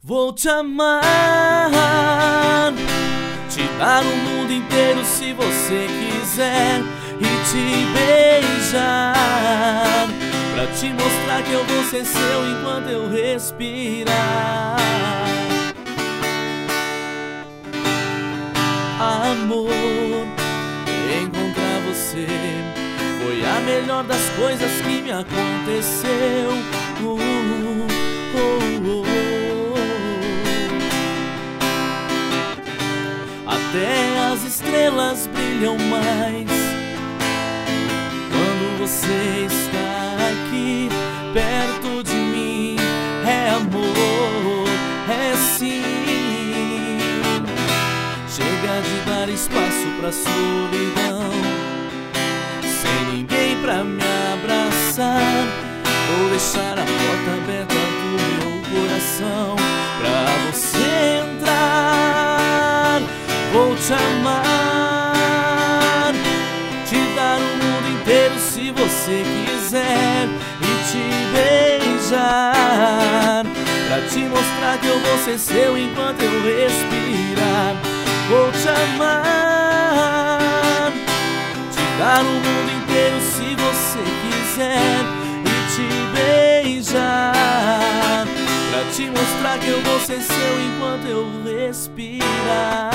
Vou te amar, te dar o mundo inteiro se você quiser e te beijar, pra te mostrar que eu vou ser seu enquanto eu respirar. Amor, encontrar você foi a melhor das coisas que me aconteceu. Até as estrelas brilham mais quando você está aqui perto de mim. É amor, é sim. Chega de dar espaço pra solidão, sem ninguém pra me abraçar. Vou deixar a porta aberta do meu coração pra você entrar. Vou te amar, te dar o mundo inteiro se você quiser e te beijar, pra te mostrar que eu vou ser seu enquanto eu respirar. Vou te amar, te dar o mundo inteiro se você quiser e te beijar, pra te mostrar que eu vou ser seu enquanto eu respirar.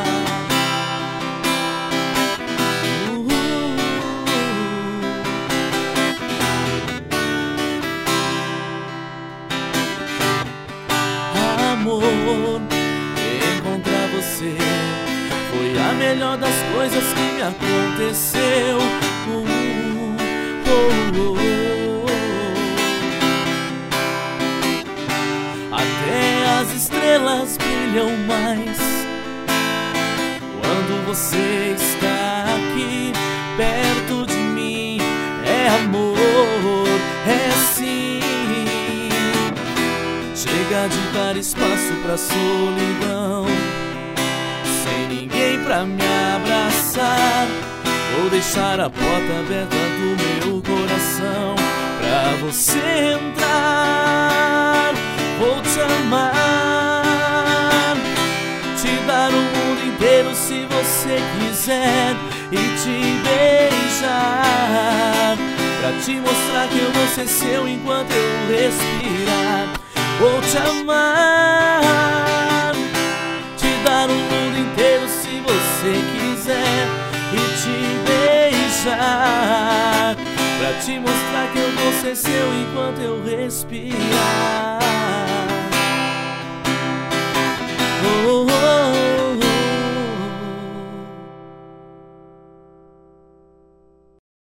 Amor, encontrar você foi a melhor das coisas que me aconteceu. Até as estrelas brilham mais quando você está aqui perto de mim. É amor, é sim. Chega de dar espaço pra solidão, sem ninguém pra me abraçar. Vou deixar a porta aberta do meu coração pra você entrar. Vou te amar, te dar o mundo inteiro se você quiser e te beijar, pra te mostrar que eu vou ser seu enquanto eu respirar. Vou te amar, te dar o mundo inteiro se você quiser e te beijar, pra te mostrar que eu vou ser seu enquanto eu respirar.